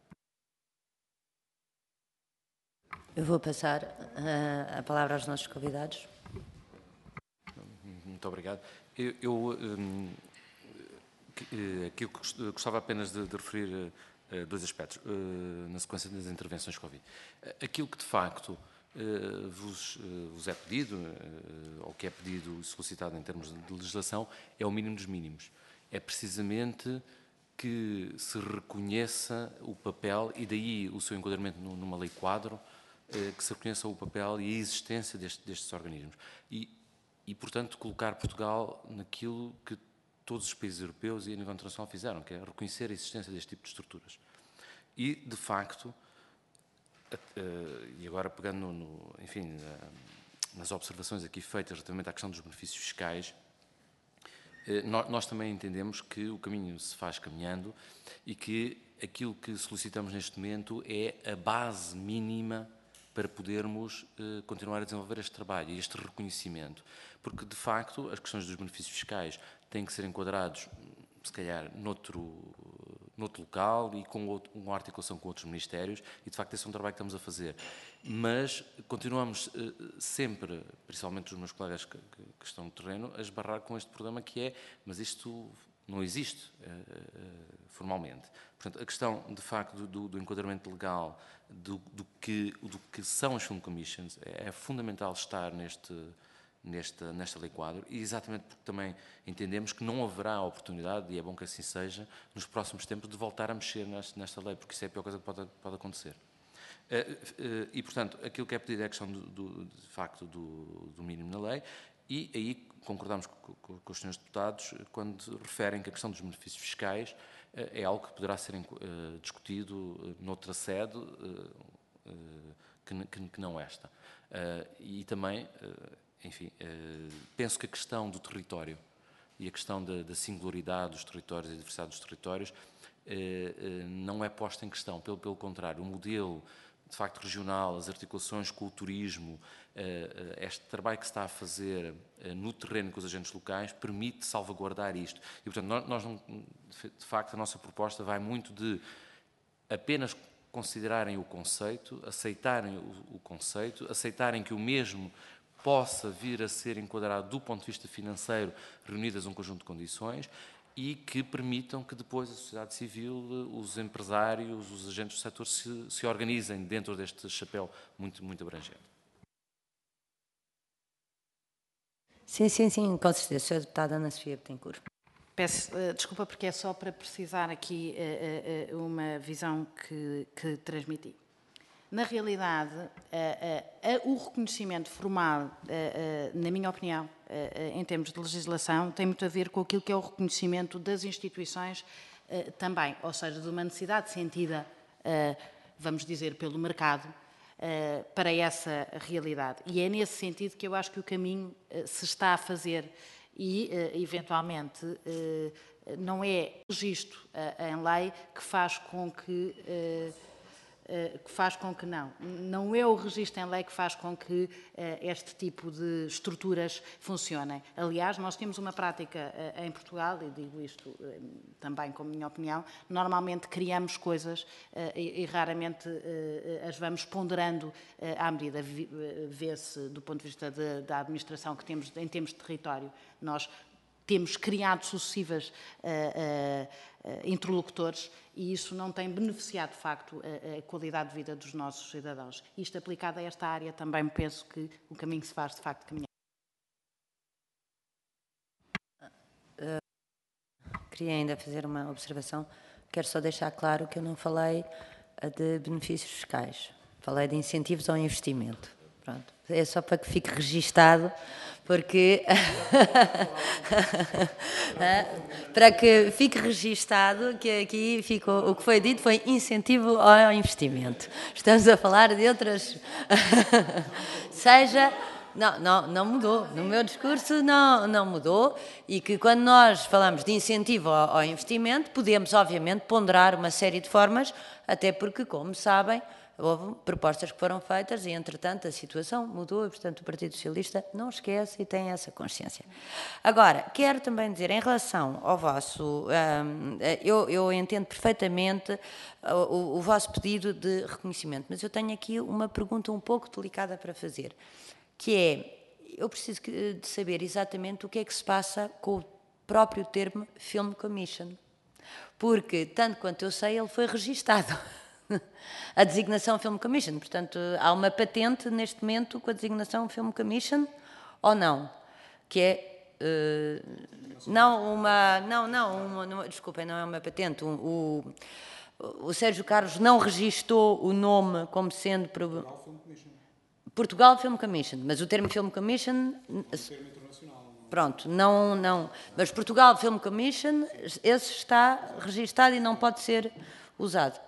Eu vou passar uh, a palavra aos nossos convidados. Muito obrigado. Eu, eu um, aqui eu gostava apenas de, de referir uh, dois aspectos, uh, na sequência das intervenções que ouvi. Aquilo que, de facto, Uh, vos, uh, vos é pedido, uh, ou que é pedido e solicitado em termos de legislação, é o mínimo dos mínimos. é precisamente que se reconheça o papel, e daí o seu enquadramento numa lei quadro, que se reconheça o papel e a existência deste, destes organismos. E, e, portanto, colocar Portugal naquilo que todos os países europeus e a nível internacional fizeram, que é reconhecer a existência deste tipo de estruturas. E, de facto, e agora pegando, no, enfim, nas observações aqui feitas relativamente à questão dos benefícios fiscais, nós também entendemos que o caminho se faz caminhando e que aquilo que solicitamos neste momento é a base mínima para podermos uh, continuar a desenvolver este trabalho e este reconhecimento. Porque, de facto, as questões dos benefícios fiscais têm que ser enquadrados, se calhar, noutro, noutro local e com outro, uma articulação com outros ministérios, e, de facto, esse é um trabalho que estamos a fazer. Mas continuamos uh, sempre, principalmente os meus colegas que, que, que estão no terreno, a esbarrar com este problema que é, mas isto não existe uh, uh, formalmente. Portanto, a questão, de facto, do, do enquadramento legal do, do, que, do que são as Film Commissions é, é fundamental estar neste, nesta, nesta lei quadro, e exatamente porque também entendemos que não haverá oportunidade, e é bom que assim seja, nos próximos tempos de voltar a mexer nesta, nesta lei, porque isso é a pior coisa que pode, pode acontecer. E, portanto, aquilo que é pedido é a questão, do, do, de facto, do, do mínimo na lei, e aí concordamos com, com, com os senhores deputados quando referem que a questão dos benefícios fiscais é algo que poderá ser uh, discutido uh, noutra sede uh, uh, que, que, que não esta. Uh, e também, uh, enfim, uh, penso que a questão do território e a questão da, da singularidade dos territórios e da diversidade dos territórios uh, uh, não é posta em questão, pelo, pelo contrário, o modelo de facto regional, as articulações com o turismo, este trabalho que se está a fazer no terreno com os agentes locais permite salvaguardar isto. E, portanto, nós, não, de facto, a nossa proposta vai muito de apenas considerarem o conceito, aceitarem o, o conceito, aceitarem que o mesmo possa vir a ser enquadrado do ponto de vista financeiro, reunidas um conjunto de condições, e que permitam que depois a sociedade civil, os empresários, os agentes do setor se, se organizem dentro deste chapéu muito, muito abrangente. Sim, sim, sim, com certeza. senhora Deputada Ana Sofia Bettencourt. Peço uh, desculpa, porque é só para precisar aqui uh, uh, uma visão que, que transmiti. Na realidade, uh, uh, uh, o reconhecimento formal, uh, uh, na minha opinião, uh, uh, em termos de legislação, tem muito a ver com aquilo que é o reconhecimento das instituições uh, também, ou seja, de uma necessidade sentida, uh, vamos dizer, pelo mercado, uh, para essa realidade. E é nesse sentido que eu acho que o caminho uh, se está a fazer e, uh, eventualmente, uh, não é o registro uh, em lei que faz com que... Uh, que faz com que não. Não é o registro em lei que faz com que uh, este tipo de estruturas funcionem. Aliás, nós temos uma prática uh, em Portugal, e digo isto uh, também como minha opinião, normalmente criamos coisas uh, e, e raramente uh, as vamos ponderando uh, à medida. Vê-se, do ponto de vista de, da administração que temos em termos de território, nós temos criado sucessivas uh, uh, uh, interlocutores e isso não tem beneficiado, de facto, a, a qualidade de vida dos nossos cidadãos. Isto aplicado a esta área também penso que o caminho se faz, de facto, caminhar. Uh, queria ainda fazer uma observação. Quero só deixar claro que eu não falei de benefícios fiscais. Falei de incentivos ao investimento. Pronto. É só para que fique registado, porque para que fique registado que aqui ficou, o que foi dito foi incentivo ao investimento. Estamos a falar de outras... Seja... Não, não, não mudou. No meu discurso não, não mudou e que quando nós falamos de incentivo ao, ao investimento, podemos, obviamente, ponderar uma série de formas, até porque, como sabem, houve propostas que foram feitas e, entretanto, a situação mudou e, portanto, o Partido Socialista não esquece e tem essa consciência. Agora, quero também dizer, em relação ao vosso... Um, eu, eu entendo perfeitamente o, o vosso pedido de reconhecimento, mas eu tenho aqui uma pergunta um pouco delicada para fazer, que é, eu preciso de saber exatamente o que é que se passa com o próprio termo Film Commission, porque, tanto quanto eu sei, ele foi registado. A designação Film Commission, portanto, há uma patente neste momento com a designação Film Commission ou não? Que é Uh, não, uma, não, não, uma, não, desculpem, não é uma patente. O, o, o Sérgio Carlos não registou o nome como sendo... Portugal Film Commission. Portugal Film Commission, mas o termo Film Commission... É um termo internacional. Pronto, não, não. Mas Portugal Film Commission, esse está registado e não pode ser usado.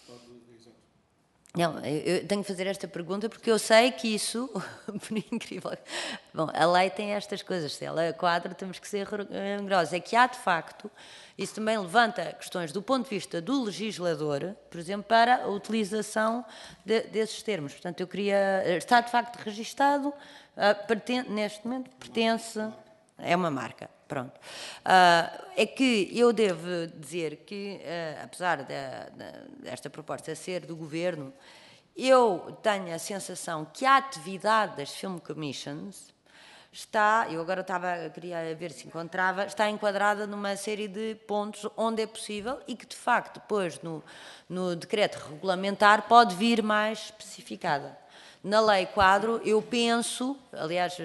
Não, eu tenho que fazer esta pergunta porque eu sei que isso, por incrível... Bom, a lei tem estas coisas, se ela é quadra, temos que ser rigorosos. É que há, de facto, isso também levanta questões do ponto de vista do legislador, por exemplo, para a utilização de, desses termos. Portanto, eu queria... Está, de facto, registado, uh, pertence, neste momento, pertence... É uma marca, pronto. Uh, é que eu devo dizer que, uh, apesar de, de, desta proposta ser do Governo, eu tenho a sensação que a atividade das Film Commissions está, eu agora estava, queria ver se encontrava, está enquadrada numa série de pontos onde é possível e que, de facto, depois no, no decreto regulamentar pode vir mais especificada. Na lei quadro, eu penso, aliás,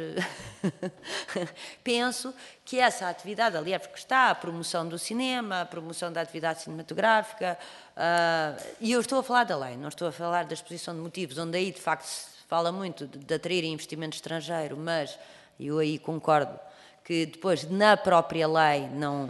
penso que essa atividade, aliás, porque está a promoção do cinema, a promoção da atividade cinematográfica, uh, e eu estou a falar da lei, não estou a falar da exposição de motivos, onde aí, de facto, se fala muito de, de atrair investimento estrangeiro, mas eu aí concordo que depois, na própria lei, não,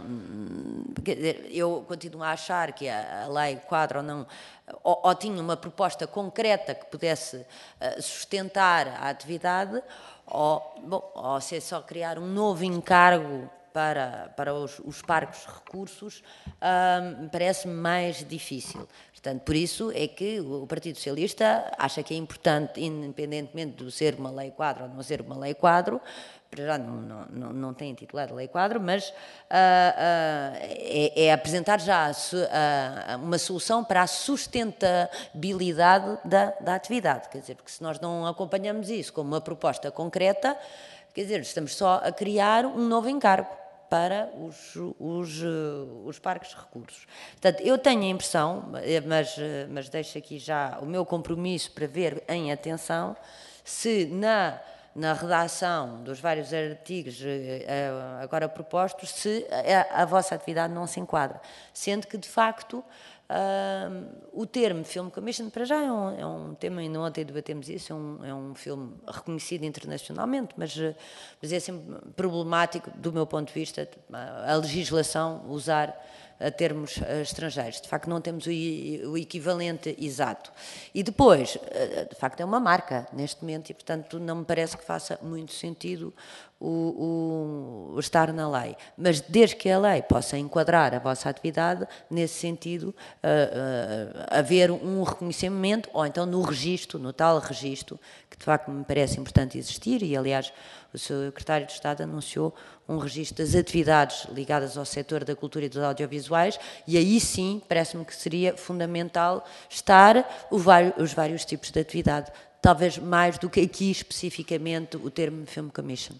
eu continuo a achar que a, a lei quadro ou não, ou, ou tinha uma proposta concreta que pudesse uh, sustentar a atividade, ou, bom, ou se é só criar um novo encargo para, para os, os parques recursos, uh, parece-me mais difícil. Portanto, por isso é que o Partido Socialista acha que é importante, independentemente de ser uma lei quadro ou não ser uma lei quadro, para já não, não, não, não tem intitulado lei quadro, mas uh, uh, é, é apresentar já a, a, uma solução para a sustentabilidade da, da atividade. Quer dizer, porque se nós não acompanhamos isso como uma proposta concreta, quer dizer, estamos só a criar um novo encargo para os, os, os parques de recursos. Portanto, eu tenho a impressão, mas, mas deixo aqui já o meu compromisso para ver em atenção, se na... na redação dos vários artigos agora propostos, se a, a vossa atividade não se enquadra. Sendo que, de facto, uh, o termo Film Commission, para já, é um, é um tema, ainda ontem debatemos isso, é um, é um filme reconhecido internacionalmente, mas, mas é sempre problemático, do meu ponto de vista, a legislação usar a termos uh, estrangeiros. De facto, não temos o, o equivalente exato. E depois, uh, de facto, é uma marca neste momento e, portanto, não me parece que faça muito sentido o, o, o estar na lei. Mas desde que a lei possa enquadrar a vossa atividade, nesse sentido, uh, uh, haver um reconhecimento, ou então no registro, no tal registro, que de facto me parece importante existir, e aliás o secretário de Estado anunciou um registro das atividades ligadas ao setor da cultura e dos audiovisuais, e aí sim parece-me que seria fundamental estar o, os vários tipos de atividade, talvez mais do que aqui especificamente o termo Film Commission.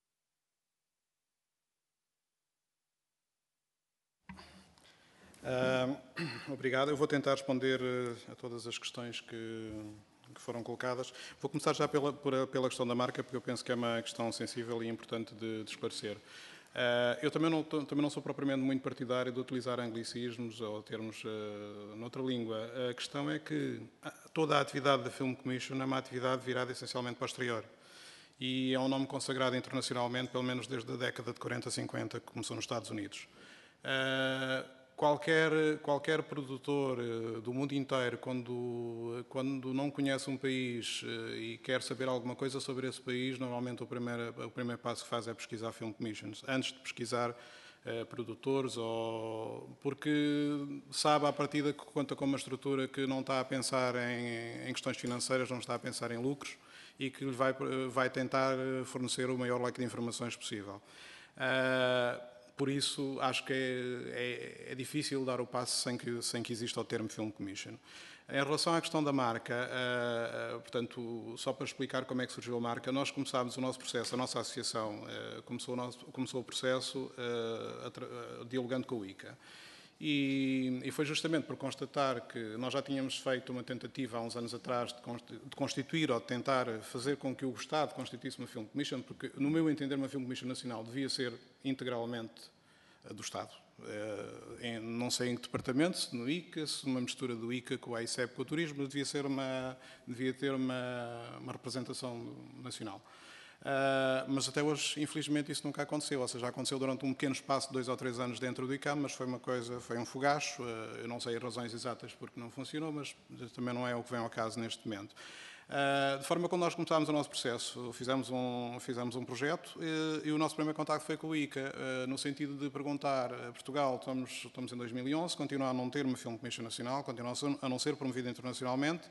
Uh, obrigado. Eu vou tentar responder uh, a todas as questões que, que foram colocadas. Vou começar já pela, por, pela questão da marca, porque eu penso que é uma questão sensível e importante de, de esclarecer. Uh, eu também não, também não sou propriamente muito partidário de utilizar anglicismos ou termos uh, noutra língua. A questão é que toda a atividade da Film Commission é uma atividade virada essencialmente para o exterior. E é um nome consagrado internacionalmente, pelo menos desde a década de quarenta, cinquenta, que começou nos Estados Unidos. Uh, Qualquer, qualquer produtor do mundo inteiro, quando, quando não conhece um país e quer saber alguma coisa sobre esse país, normalmente o primeiro, o primeiro passo que faz é pesquisar Film Commissions, antes de pesquisar eh, produtores, ou, porque sabe à partida que conta com uma estrutura que não está a pensar em, em questões financeiras, não está a pensar em lucros e que lhe vai, vai tentar fornecer o maior leque de informações possível. Uh, Por isso, acho que é, é, é difícil dar o passo sem que, sem que exista o termo Film Commission. Em relação à questão da marca, uh, uh, portanto, só para explicar como é que surgiu a marca, nós começámos o nosso processo, a nossa associação uh, começou, o nosso, começou o processo uh, uh, dialogando com o I C A. E, e foi justamente por constatar que nós já tínhamos feito uma tentativa há uns anos atrás de constituir ou de tentar fazer com que o Estado constituísse uma Film Commission, porque, no meu entender, uma Film Commission nacional devia ser integralmente do Estado. Em, não sei em que departamento, se no I C A, se uma mistura do I C A com a I C E P com o turismo, mas devia, ser uma, devia ter uma, uma representação nacional. Uh, mas até hoje, infelizmente, isso nunca aconteceu. Ou seja, aconteceu durante um pequeno espaço de dois ou três anos dentro do I C A M, mas foi uma coisa, foi um fogacho. Uh, eu não sei as razões exatas porque não funcionou, mas também não é o que vem ao caso neste momento. Uh, de forma que, quando nós começámos o nosso processo, fizemos um, fizemos um projeto uh, e o nosso primeiro contacto foi com o I C A, uh, no sentido de perguntar a Portugal, estamos, estamos em dois mil e onze, continua a não ter uma Film Commission nacional, continua a não ser promovida internacionalmente.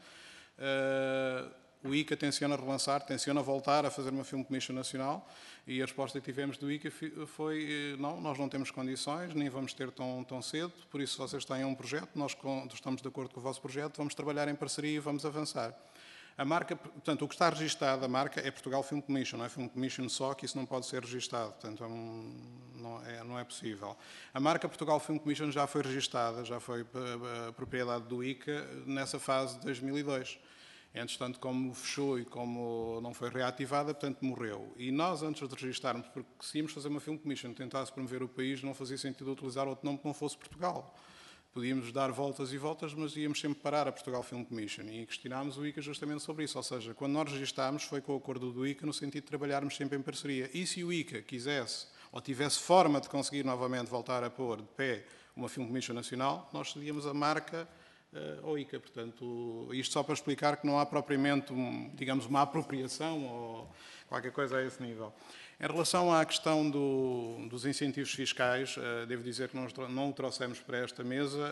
Uh, O I C A tenciona relançar, tenciona voltar a fazer uma Film Commission nacional e a resposta que tivemos do I C A foi não, nós não temos condições, nem vamos ter tão, tão cedo, por isso vocês têm um projeto, nós estamos de acordo com o vosso projeto, vamos trabalhar em parceria e vamos avançar. A marca, portanto, o que está registado, a marca, é Portugal Film Commission, não é Film Commission só, que isso não pode ser registado, portanto, é um, não, é, não é possível. A marca Portugal Film Commission já foi registada, já foi a, a propriedade do I C A nessa fase de dois mil e dois. Entretanto, como fechou e como não foi reativada, portanto, morreu. E nós, antes de registarmos, porque se íamos fazer uma Film Commission, tentasse promover o país, não fazia sentido utilizar outro nome que não fosse Portugal. Podíamos dar voltas e voltas, mas íamos sempre parar a Portugal Film Commission. E questionámos o I C A justamente sobre isso. Ou seja, quando nós registámos, foi com o acordo do I C A, no sentido de trabalharmos sempre em parceria. E se o I C A quisesse, ou tivesse forma de conseguir novamente voltar a pôr de pé uma Film Commission nacional, nós cedíamos a marca Uh, ao I C A. Portanto, isto só para explicar que não há propriamente, um, digamos, uma apropriação ou qualquer coisa a esse nível. Em relação à questão do, dos incentivos fiscais, uh, devo dizer que nós não o trouxemos para esta mesa.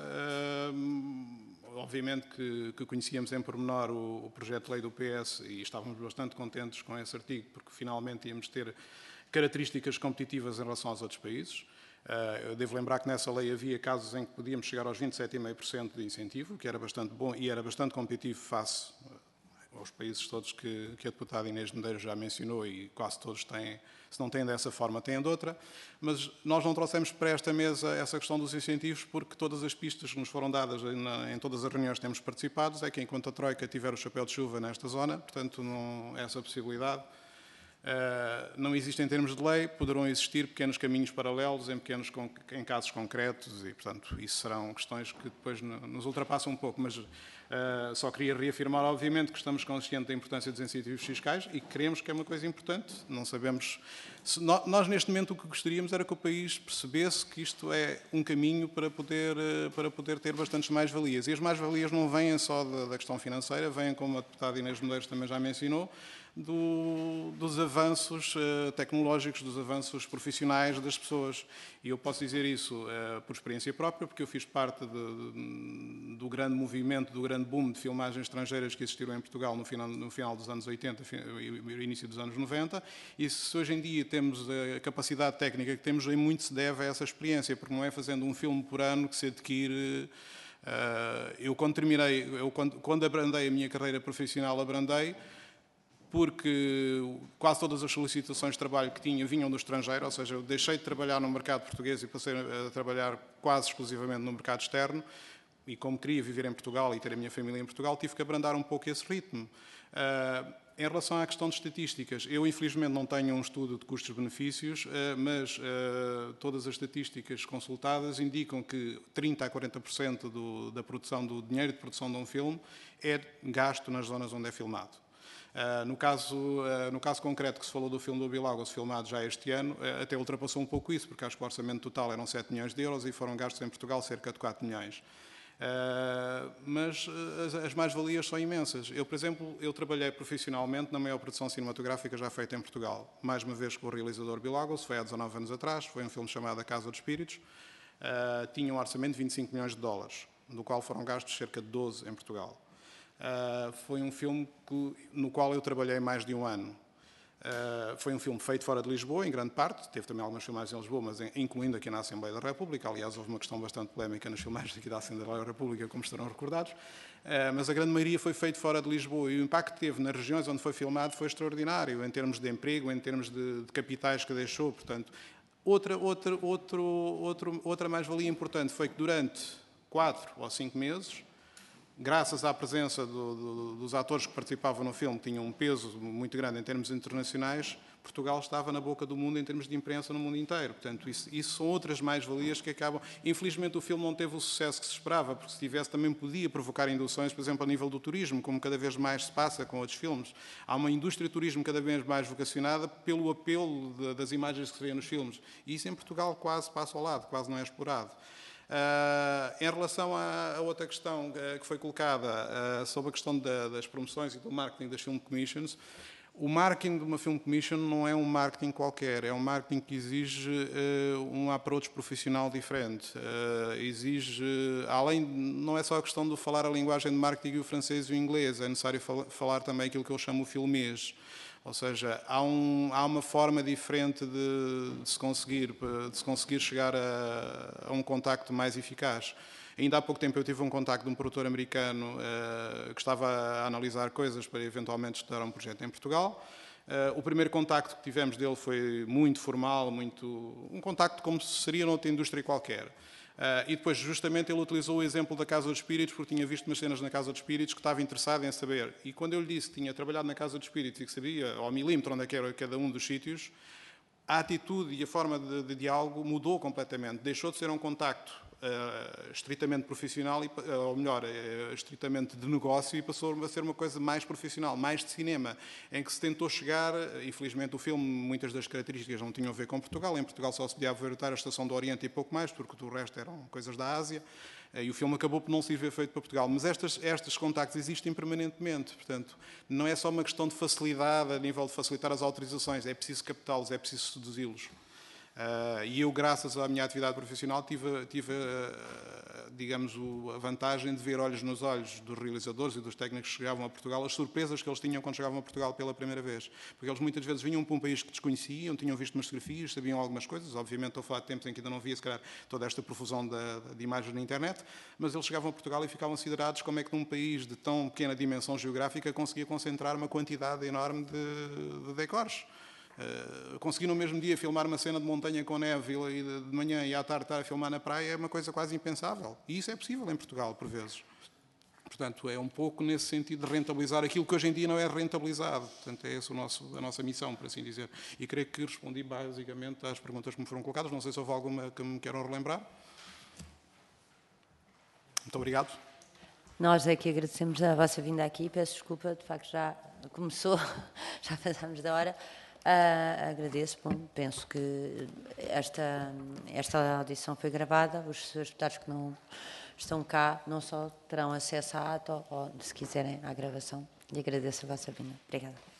Uh, obviamente que, que conhecíamos em pormenor o, o projeto de lei do P S e estávamos bastante contentes com esse artigo, porque finalmente íamos ter características competitivas em relação aos outros países. Eu devo lembrar que nessa lei havia casos em que podíamos chegar aos vinte e sete vírgula cinco por cento de incentivo, que era bastante bom e era bastante competitivo face aos países todos que, que a deputada Inês Medeiros já mencionou e quase todos têm, se não têm dessa forma, têm de outra. Mas nós não trouxemos para esta mesa essa questão dos incentivos porque todas as pistas que nos foram dadas em, em todas as reuniões que temos participado é que enquanto a Troika tiver o chapéu de chuva nesta zona, portanto, não, essa possibilidade Uh, não existe em termos de lei, poderão existir pequenos caminhos paralelos em, pequenos, em casos concretos e, portanto, isso serão questões que depois nos ultrapassam um pouco, mas uh, só queria reafirmar, obviamente, que estamos conscientes da importância dos incentivos fiscais e que queremos que é uma coisa importante. Não sabemos... Se nós, nós, neste momento, o que gostaríamos era que o país percebesse que isto é um caminho para poder, uh, para poder ter bastantes mais-valias. E as mais-valias não vêm só da, da questão financeira, vêm, como a deputada Inês Medeiros também já mencionou, Do, dos avanços uh, tecnológicos, dos avanços profissionais das pessoas. E eu posso dizer isso uh, por experiência própria, porque eu fiz parte de, de, do grande movimento, do grande boom de filmagens estrangeiras que existiram em Portugal no final, no final dos anos oitenta e início dos anos noventa, e se hoje em dia temos a capacidade técnica que temos, em muito se deve a essa experiência, porque não é fazendo um filme por ano que se adquire... Uh, eu quando terminei, eu quando, quando abrandei a minha carreira profissional, abrandei, porque quase todas as solicitações de trabalho que tinha vinham do estrangeiro, ou seja, eu deixei de trabalhar no mercado português e passei a trabalhar quase exclusivamente no mercado externo, e como queria viver em Portugal e ter a minha família em Portugal, tive que abrandar um pouco esse ritmo. Uh, em relação à questão de estatísticas, eu infelizmente não tenho um estudo de custos-benefícios, uh, mas uh, todas as estatísticas consultadas indicam que trinta a quarenta por cento do, da produção, do dinheiro de produção de um filme é gasto nas zonas onde é filmado. Uh, no, caso, uh, no caso concreto que se falou do filme do Bilagos, filmado já este ano, uh, até ultrapassou um pouco isso, porque acho que o orçamento total eram sete milhões de euros e foram gastos em Portugal cerca de quatro milhões. Uh, mas uh, as, as mais-valias são imensas. Eu, por exemplo, eu trabalhei profissionalmente na maior produção cinematográfica já feita em Portugal. Mais uma vez com o realizador Bilagos, foi há dezanove anos atrás, foi um filme chamado A Casa dos Espíritos. Uh, tinha um orçamento de vinte e cinco milhões de dólares, do qual foram gastos cerca de doze em Portugal. Uh, foi um filme que, no qual eu trabalhei mais de um ano. Uh, foi um filme feito fora de Lisboa, em grande parte. Teve também algumas filmagens em Lisboa, mas em, incluindo aqui na Assembleia da República. Aliás, houve uma questão bastante polémica nas filmagens aqui da Assembleia da República, como estarão recordados. Uh, mas a grande maioria foi feito fora de Lisboa. E o impacto que teve nas regiões onde foi filmado foi extraordinário, em termos de emprego, em termos de, de capitais que deixou. Portanto, Outra, outra, outro, outro, outra mais-valia importante foi que durante quatro ou cinco meses, graças à presença do, do, dos atores que participavam no filme, que tinham um peso muito grande em termos internacionais, Portugal estava na boca do mundo em termos de imprensa no mundo inteiro. Portanto, isso, isso são outras mais-valias que acabam... Infelizmente, o filme não teve o sucesso que se esperava, porque se tivesse também podia provocar induções, por exemplo, a nível do turismo, como cada vez mais se passa com outros filmes. Há uma indústria de turismo cada vez mais vocacionada pelo apelo de, das imagens que se vê nos filmes. E isso em Portugal quase passa ao lado, quase não é explorado. Uh, em relação à, à outra questão uh, que foi colocada uh, sobre a questão da, das promoções e do marketing das Film Commissions, o marketing de uma Film Commission não é um marketing qualquer, é um marketing que exige uh, um approach profissional diferente. Uh, exige, uh, além, não é só a questão de falar a linguagem de marketing e o francês e o inglês, é necessário fal falar também aquilo que eu chamo o filmês. Ou seja, há, um, há uma forma diferente de, de, se, conseguir, de se conseguir chegar a, a um contacto mais eficaz. Ainda há pouco tempo eu tive um contacto de um produtor americano uh, que estava a analisar coisas para eventualmente estudar um projeto em Portugal. Uh, o primeiro contacto que tivemos dele foi muito formal, muito, um contacto como se seria noutra indústria qualquer. Uh, e depois, justamente, ele utilizou o exemplo da Casa dos Espíritos, porque tinha visto umas cenas na Casa dos Espíritos que estava interessado em saber. E quando eu lhe disse que tinha trabalhado na Casa dos Espíritos e que sabia, ao milímetro, onde é que era cada um dos sítios, a atitude e a forma de, de diálogo mudou completamente. Deixou de ser um contacto uh, estritamente profissional, e, uh, ou melhor, uh, estritamente de negócio, e passou a ser uma coisa mais profissional, mais de cinema, em que se tentou chegar, infelizmente o filme, muitas das características não tinham a ver com Portugal. Em Portugal só se podia aproveitar a Estação do Oriente e pouco mais, porque o resto eram coisas da Ásia. E o filme acabou por não se ver feito para Portugal. Mas estes, estes contactos existem permanentemente. Portanto, não é só uma questão de facilidade, a nível de facilitar as autorizações. É preciso captá-los, é preciso seduzi-los. Uh, e eu, graças à minha atividade profissional, tive, tive uh, digamos, o, a vantagem de ver olhos nos olhos dos realizadores e dos técnicos que chegavam a Portugal, as surpresas que eles tinham quando chegavam a Portugal pela primeira vez. Porque eles muitas vezes vinham para um país que desconheciam, tinham visto umas fotografias, sabiam algumas coisas. Obviamente, estou a falar de tempos em que ainda não havia, se calhar, toda esta profusão de, de imagens na internet, mas eles chegavam a Portugal e ficavam considerados como é que num país de tão pequena dimensão geográfica conseguia concentrar uma quantidade enorme de, de decors. Uh, conseguir no mesmo dia filmar uma cena de montanha com neve e de, de manhã e à tarde estar a filmar na praia é uma coisa quase impensável. E isso é possível em Portugal, por vezes. Portanto, é um pouco nesse sentido de rentabilizar aquilo que hoje em dia não é rentabilizado. Portanto, é essa o nosso, a nossa missão, por assim dizer. E creio que respondi basicamente às perguntas que me foram colocadas. Não sei se houve alguma que me queiram relembrar. Muito obrigado. Nós é que agradecemos a vossa vinda aqui. Peço desculpa, de facto já começou, já passámos da hora. Uh, agradeço, bom, penso que esta, esta audição foi gravada, os seus deputados que não estão cá não só terão acesso à ata ou, se quiserem, à gravação. E agradeço a vossa vinda. Obrigada.